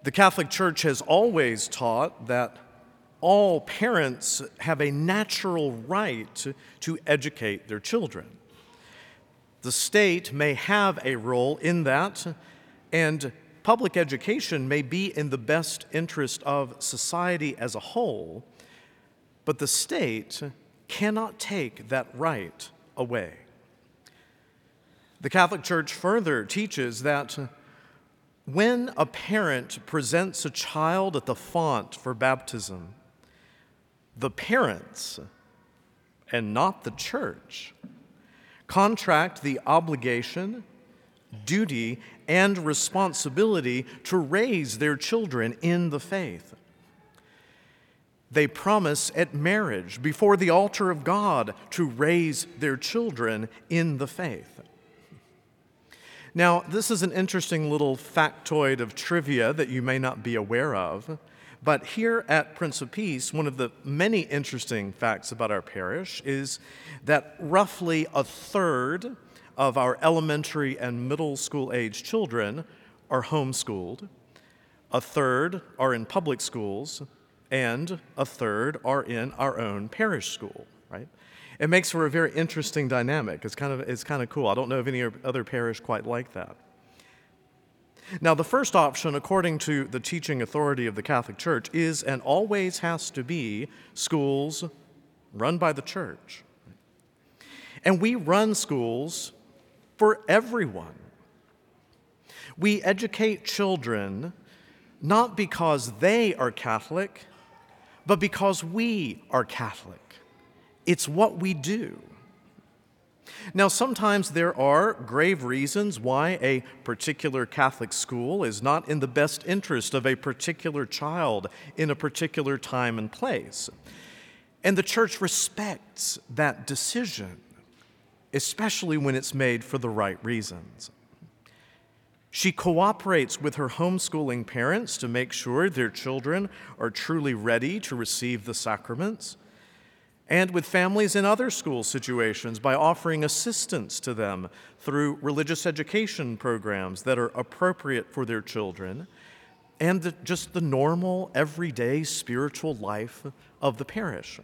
The Catholic Church has always taught that all parents have a natural right to educate their children. The state may have a role in that, and public education may be in the best interest of society as a whole, but the state cannot take that right away. The Catholic Church further teaches that when a parent presents a child at the font for baptism, the parents, and not the church, contract the obligation, duty, and responsibility to raise their children in the faith. They promise at marriage, before the altar of God, to raise their children in the faith. Now, this is an interesting little factoid of trivia that you may not be aware of, but here at Prince of Peace, one of the many interesting facts about our parish is that roughly a third of our elementary and middle school age children are homeschooled, a third are in public schools, and a third are in our own parish school, right? It makes for a very interesting dynamic. It's kind of cool. I don't know of any other parish quite like that. Now, the first option, according to the teaching authority of the Catholic Church, is and always has to be schools run by the church. And we run schools for everyone. We educate children not because they are Catholic, but because we are Catholic. It's what we do. Now, sometimes there are grave reasons why a particular Catholic school is not in the best interest of a particular child in a particular time and place. And the Church respects that decision, especially when it's made for the right reasons. She cooperates with her homeschooling parents to make sure their children are truly ready to receive the sacraments, and with families in other school situations by offering assistance to them through religious education programs that are appropriate for their children, and just the normal, everyday spiritual life of the parish.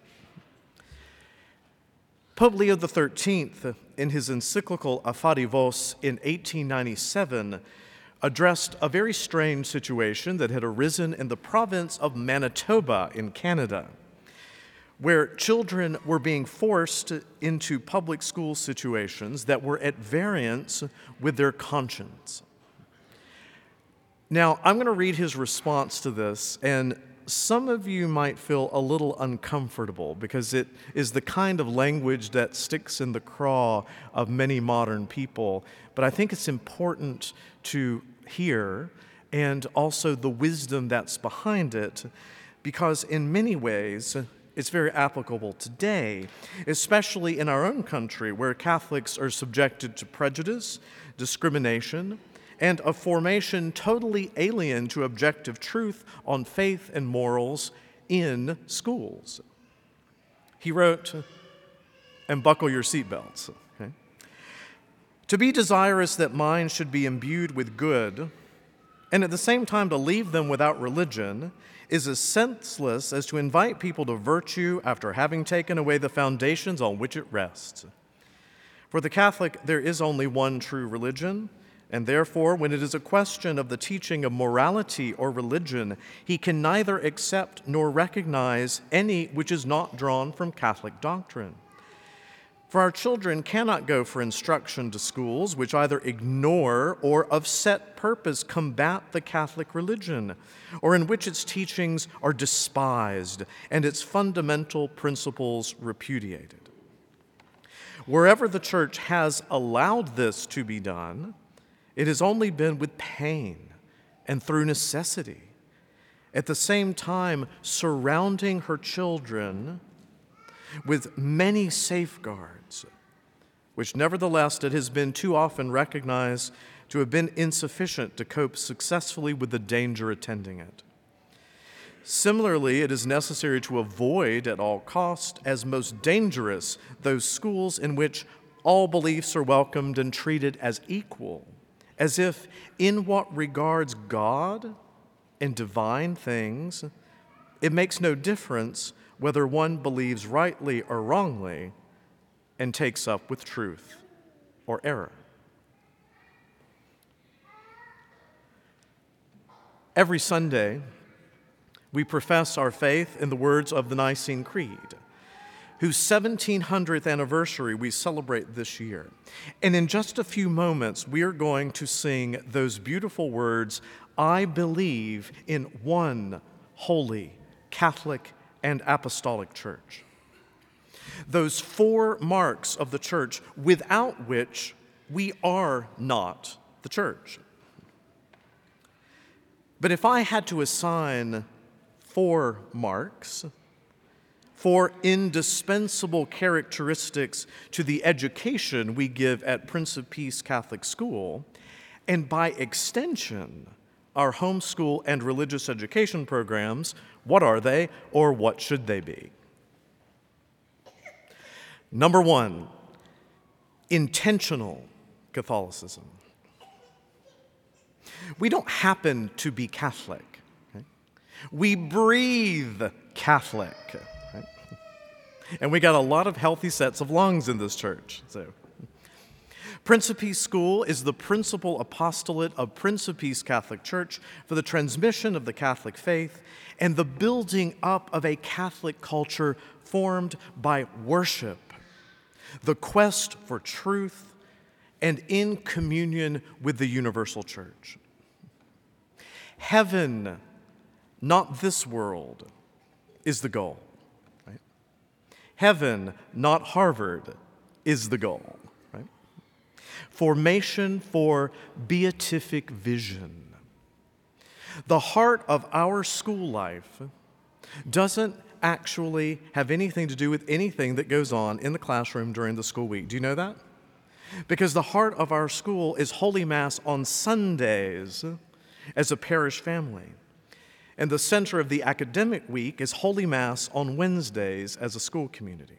Pope Leo XIII, in his encyclical A Fide Vos in 1897, addressed a very strange situation that had arisen in the province of Manitoba in Canada, where children were being forced into public school situations that were at variance with their conscience. Now, I'm going to read his response to this, and some of you might feel a little uncomfortable because it is the kind of language that sticks in the craw of many modern people, but I think it's important to hear, and also the wisdom that's behind it, because in many ways, it's very applicable today, especially in our own country where Catholics are subjected to prejudice, discrimination, and a formation totally alien to objective truth on faith and morals in schools. He wrote, and buckle your seatbelts, okay? To be desirous that minds should be imbued with good, and at the same time to leave them without religion, is as senseless as to invite people to virtue after having taken away the foundations on which it rests. For the Catholic, there is only one true religion, and therefore, when it is a question of the teaching of morality or religion, he can neither accept nor recognize any which is not drawn from Catholic doctrine. For our children cannot go for instruction to schools which either ignore or of set purpose combat the Catholic religion, or in which its teachings are despised and its fundamental principles repudiated. Wherever the Church has allowed this to be done, it has only been with pain and through necessity, at the same time surrounding her children with many safeguards, which nevertheless it has been too often recognized to have been insufficient to cope successfully with the danger attending it. Similarly, it is necessary to avoid at all cost, as most dangerous, those schools in which all beliefs are welcomed and treated as equal, as if in what regards God in divine things, it makes no difference whether one believes rightly or wrongly and takes up with truth or error. Every Sunday, we profess our faith in the words of the Nicene Creed, whose 1700th anniversary we celebrate this year. And in just a few moments, we are going to sing those beautiful words, I believe in one holy, Catholic, and Apostolic Church. Those four marks of the Church without which we are not the Church. But if I had to assign 4 marks, 4 indispensable characteristics to the education we give at Prince of Peace Catholic School, and by extension, our homeschool and religious education programs, what are they, or what should they be? Number 1, intentional Catholicism. We don't happen to be Catholic. Okay? We breathe Catholic. Right? And we got a lot of healthy sets of lungs in this church. So, Prince of Peace School is the principal apostolate of Prince of Peace Catholic Church for the transmission of the Catholic faith and the building up of a Catholic culture formed by worship, the quest for truth, and in communion with the universal church. Heaven, not this world, is the goal. Right? Heaven, not Harvard, is the goal. Right? Formation for beatific vision. The heart of our school life doesn't actually have anything to do with anything that goes on in the classroom during the school week. Do you know that? Because the heart of our school is Holy Mass on Sundays as a parish family. And the center of the academic week is Holy Mass on Wednesdays as a school community.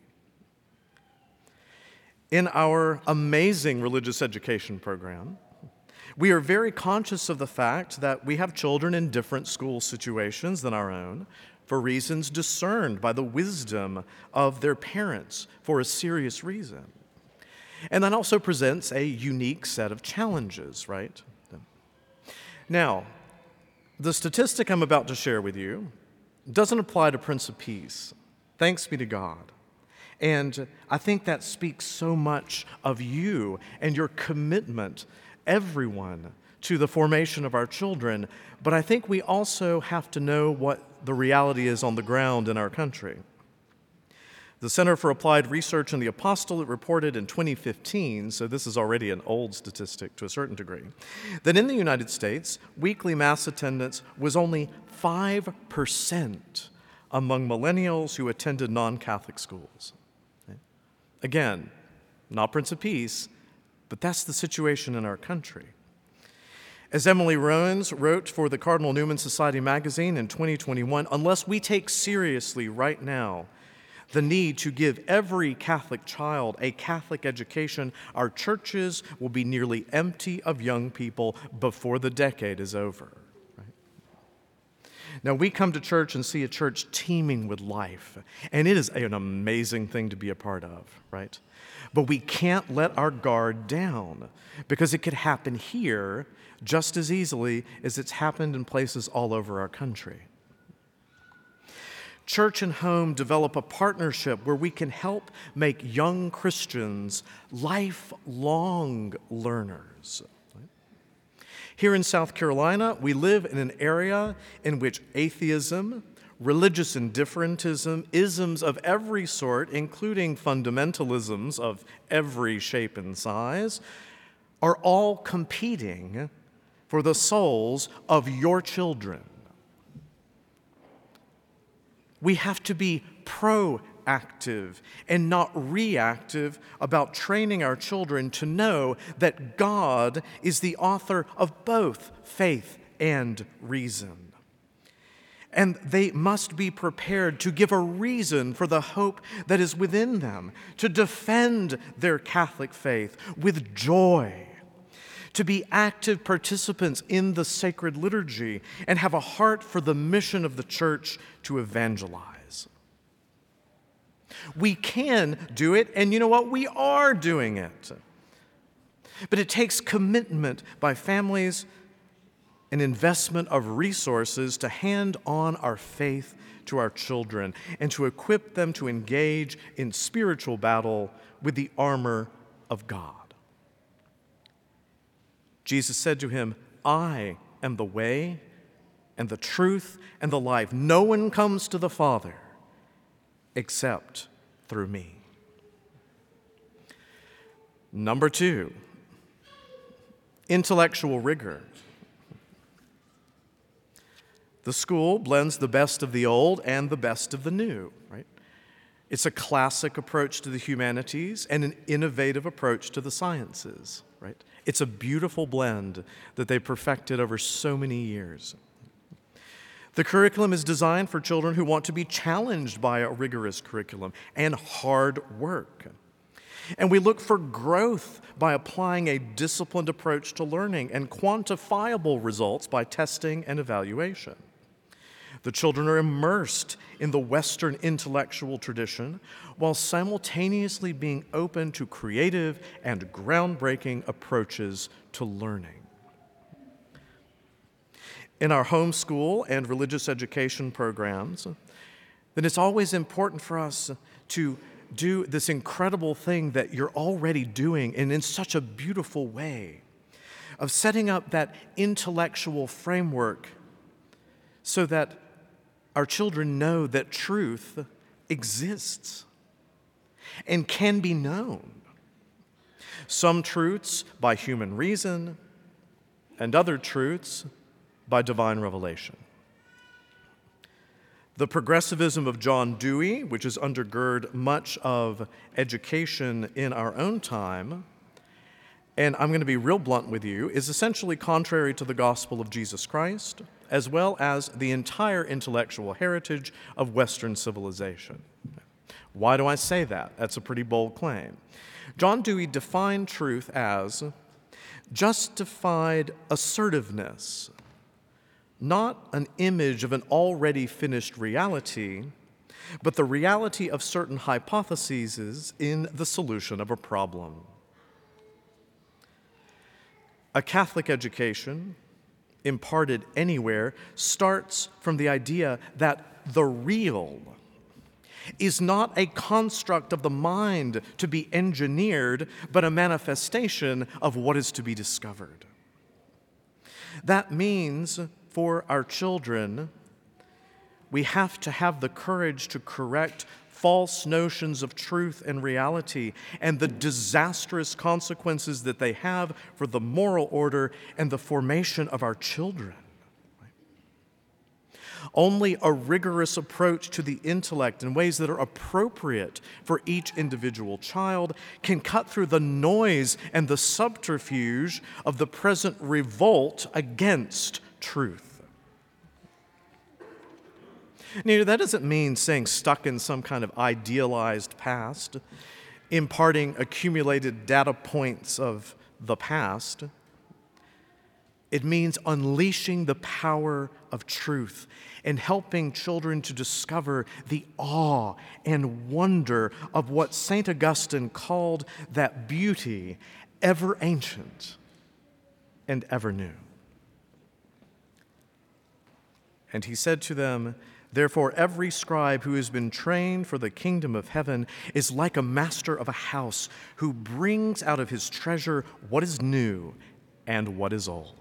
In our amazing religious education program, we are very conscious of the fact that we have children in different school situations than our own for reasons discerned by the wisdom of their parents for a serious reason. And that also presents a unique set of challenges, right? Now, the statistic I'm about to share with you doesn't apply to Prince of Peace. Thanks be to God. And I think that speaks so much of you and your commitment, everyone, to the formation of our children. But I think we also have to know what the reality is on the ground in our country. The Center for Applied Research in the Apostolate reported in 2015, so this is already an old statistic to a certain degree, that in the United States, weekly Mass attendance was only 5% among millennials who attended non-Catholic schools. Okay? Again, not Prince of Peace, but that's the situation in our country. As Emily Rowans wrote for the Cardinal Newman Society magazine in 2021, unless we take seriously right now the need to give every Catholic child a Catholic education, our churches will be nearly empty of young people before the decade is over. Right? Now, we come to church and see a church teeming with life, and it is an amazing thing to be a part of, right? But we can't let our guard down because it could happen here just as easily as it's happened in places all over our country. Church and home develop a partnership where we can help make young Christians lifelong learners. Here in South Carolina, we live in an area in which atheism, religious indifferentism, isms of every sort, including fundamentalisms of every shape and size, are all competing for the souls of your children. We have to be proactive and not reactive about training our children to know that God is the author of both faith and reason. And they must be prepared to give a reason for the hope that is within them, to defend their Catholic faith with joy, to be active participants in the sacred liturgy, and have a heart for the mission of the church to evangelize. We can do it, and you know what? We are doing it. But it takes commitment by families and investment of resources to hand on our faith to our children and to equip them to engage in spiritual battle with the armor of God. Jesus said to him, "I am the way and the truth and the life. No one comes to the Father except through me." Number 2, intellectual rigor. The school blends the best of the old and the best of the new, right? It's a classic approach to the humanities and an innovative approach to the sciences, right? It's a beautiful blend that they perfected over so many years. The curriculum is designed for children who want to be challenged by a rigorous curriculum and hard work. And we look for growth by applying a disciplined approach to learning and quantifiable results by testing and evaluation. The children are immersed in the Western intellectual tradition while simultaneously being open to creative and groundbreaking approaches to learning. In our homeschool and religious education programs, then it's always important for us to do this incredible thing that you're already doing and in such a beautiful way of setting up that intellectual framework so that our children know that truth exists and can be known. Some truths by human reason, and other truths by divine revelation. The progressivism of John Dewey, which has undergirded much of education in our own time, and I'm going to be real blunt with you, is essentially contrary to the gospel of Jesus Christ, as well as the entire intellectual heritage of Western civilization. Why do I say that? That's a pretty bold claim. John Dewey defined truth as justified assertiveness, not an image of an already finished reality, but the reality of certain hypotheses in the solution of a problem. A Catholic education, imparted anywhere, starts from the idea that the real is not a construct of the mind to be engineered, but a manifestation of what is to be discovered. That means for our children, we have to have the courage to correct false notions of truth and reality and the disastrous consequences that they have for the moral order and the formation of our children. Only a rigorous approach to the intellect in ways that are appropriate for each individual child can cut through the noise and the subterfuge of the present revolt against truth. Now, that doesn't mean staying stuck in some kind of idealized past, imparting accumulated data points of the past. It means unleashing the power of truth and helping children to discover the awe and wonder of what St. Augustine called that beauty ever ancient and ever new. And he said to them, "Therefore, every scribe who has been trained for the kingdom of heaven is like a master of a house who brings out of his treasure what is new and what is old."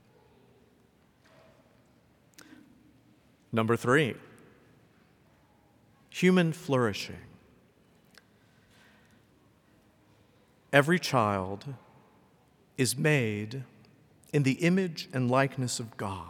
Number 3, human flourishing. Every child is made in the image and likeness of God.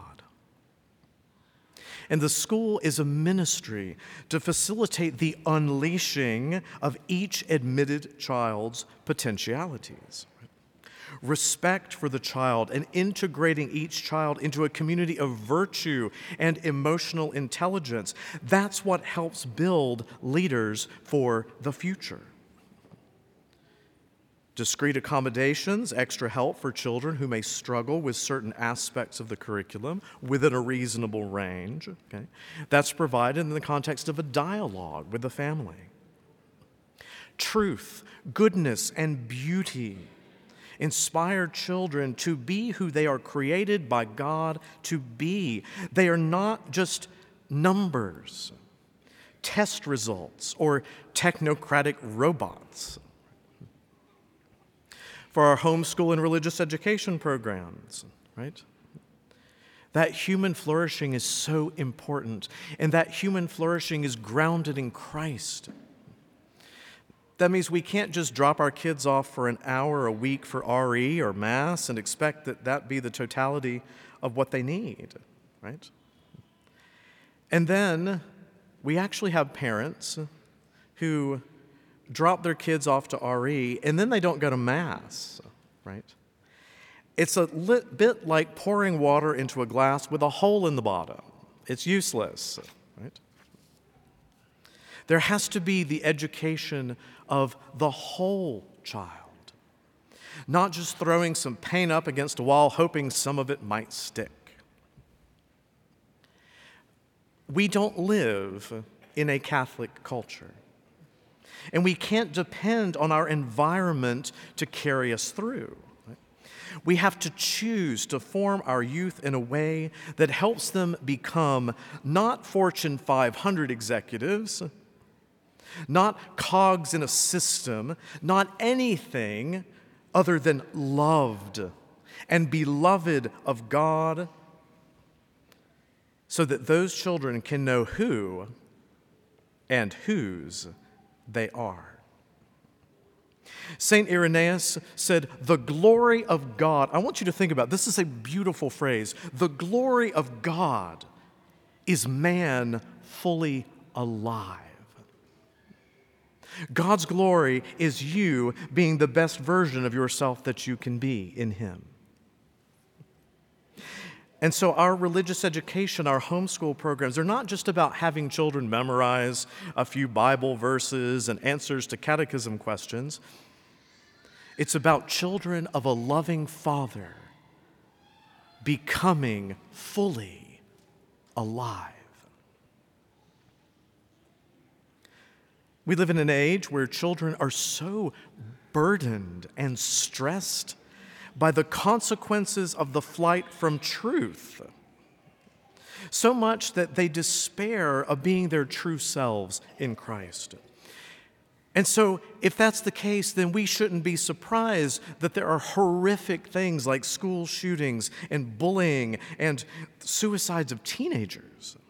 And the school is a ministry to facilitate the unleashing of each admitted child's potentialities. Respect for the child and integrating each child into a community of virtue and emotional intelligence. That's what helps build leaders for the future. discrete accommodations, extra help for children who may struggle with certain aspects of the curriculum within a reasonable range. Okay? That's provided in the context of a dialogue with the family. Truth, goodness, and beauty inspire children to be who they are created by God to be. They are not just numbers, test results, or technocratic robots. For our homeschool and religious education programs, right? That human flourishing is so important, and that human flourishing is grounded in Christ. That means we can't just drop our kids off for an hour a week for RE or Mass and expect that that be the totality of what they need, right? And then we actually have parents who drop their kids off to RE and then they don't go to Mass, right? It's a bit like pouring water into a glass with a hole in the bottom. It's useless, right? There has to be the education of the whole child, not just throwing some paint up against a wall, hoping some of it might stick. We don't live in a Catholic culture, and we can't depend on our environment to carry us through. We have to choose to form our youth in a way that helps them become not Fortune 500 executives, not cogs in a system, not anything other than loved and beloved of God, so that those children can know who and whose they are. St. Irenaeus said, "The glory of God," I want you to think about this, is a beautiful phrase. The glory of God is man fully alive. God's glory is you being the best version of yourself that you can be in Him. And so our religious education, our homeschool programs, are not just about having children memorize a few Bible verses and answers to catechism questions. It's about children of a loving Father becoming fully alive. We live in an age where children are so burdened and stressed by the consequences of the flight from truth, so much that they despair of being their true selves in Christ. And so, if that's the case, then we shouldn't be surprised that there are horrific things like school shootings and bullying and suicides of teenagers.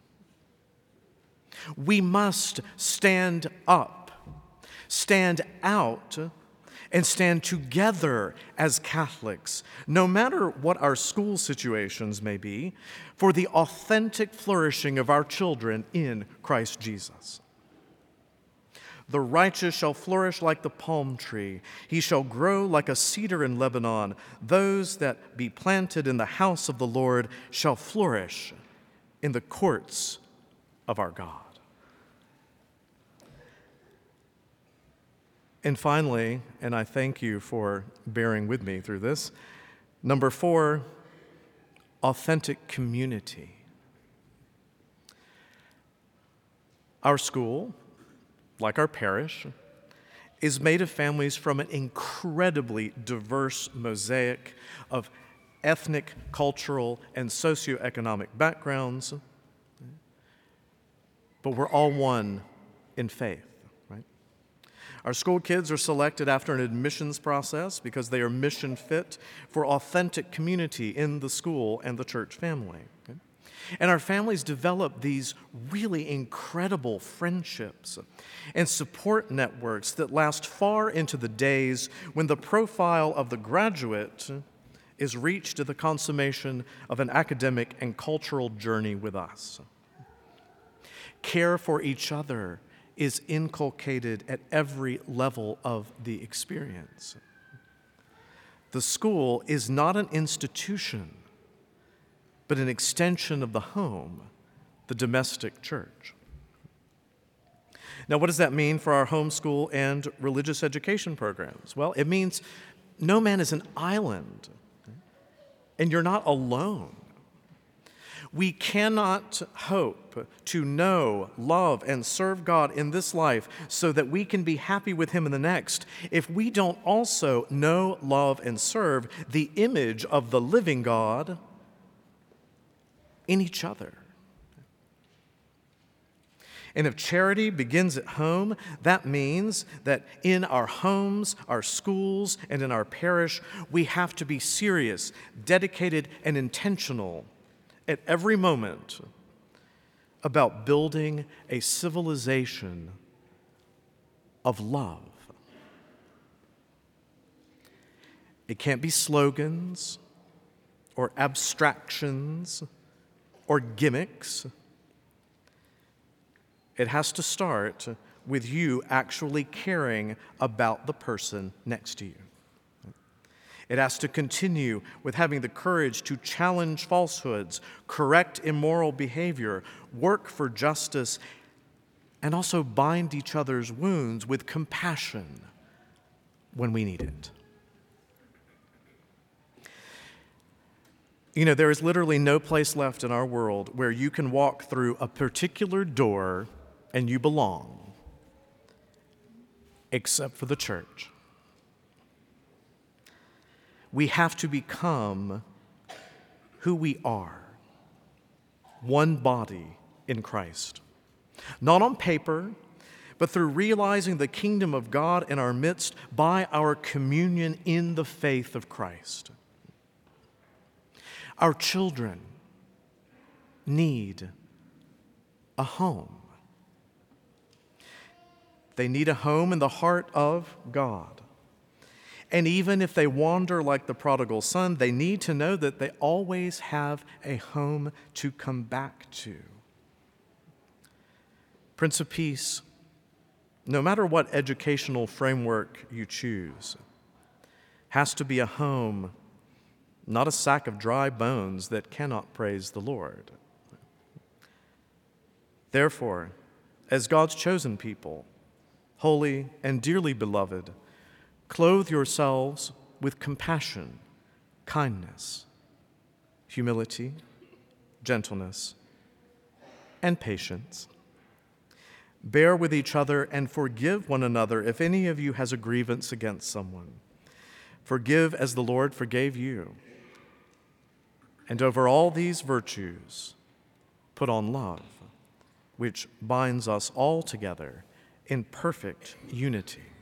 We must stand up, stand out, and stand together as Catholics, no matter what our school situations may be, for the authentic flourishing of our children in Christ Jesus. The righteous shall flourish like the palm tree. He shall grow like a cedar in Lebanon. Those that be planted in the house of the Lord shall flourish in the courts of our God. And finally, and I thank you for bearing with me through this, number 4, authentic community. Our school, like our parish, is made of families from an incredibly diverse mosaic of ethnic, cultural, and socioeconomic backgrounds, but we're all one in faith. Our school kids are selected after an admissions process because they are mission fit for authentic community in the school and the church family. Okay? And our families develop these really incredible friendships and support networks that last far into the days when the profile of the graduate is reached at the consummation of an academic and cultural journey with us. Care for each other is inculcated at every level of the experience. The school is not an institution, but an extension of the home, the domestic church. Now, what does that mean for our homeschool and religious education programs? Well, it means no man is an island, and you're not alone. We cannot hope to know, love, and serve God in this life so that we can be happy with Him in the next if we don't also know, love, and serve the image of the living God in each other. And if charity begins at home, that means that in our homes, our schools, and in our parish, we have to be serious, dedicated, and intentional at every moment about building a civilization of love. It can't be slogans or abstractions or gimmicks. It has to start with you actually caring about the person next to you. It has to continue with having the courage to challenge falsehoods, correct immoral behavior, work for justice, and also bind each other's wounds with compassion when we need it. You know, there is literally no place left in our world where you can walk through a particular door and you belong, except for the church. We have to become who we are, one body in Christ. Not on paper, but through realizing the kingdom of God in our midst by our communion in the faith of Christ. Our children need a home. They need a home in the heart of God. And even if they wander like the prodigal son, they need to know that they always have a home to come back to. Prince of Peace, no matter what educational framework you choose, has to be a home, not a sack of dry bones that cannot praise the Lord. Therefore, as God's chosen people, holy and dearly beloved, clothe yourselves with compassion, kindness, humility, gentleness, and patience. Bear with each other and forgive one another if any of you has a grievance against someone. Forgive as the Lord forgave you. And over all these virtues, put on love, which binds us all together in perfect unity.